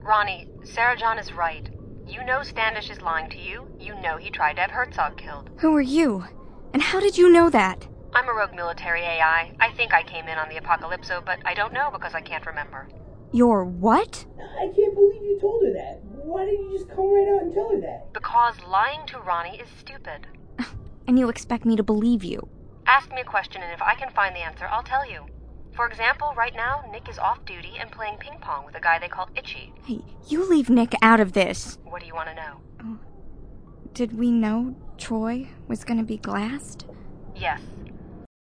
Ronnie, Sarah John is right. You know Standish is lying to you. You know he tried to have Herzog killed. Who are you? And how did you know that? I'm a rogue military AI. I think I came in on the Apocalypso, but I don't know because I can't remember. You're what? I can't believe you told her that. Why didn't you just come right out and tell her that? Because lying to Ronnie is stupid. And you expect me to believe you? Ask me a question, and if I can find the answer, I'll tell you. For example, right now, Nick is off duty and playing ping pong with a guy they call Itchy. Hey, you leave Nick out of this. What do you want to know? Did we know Troy was gonna be glassed? Yes.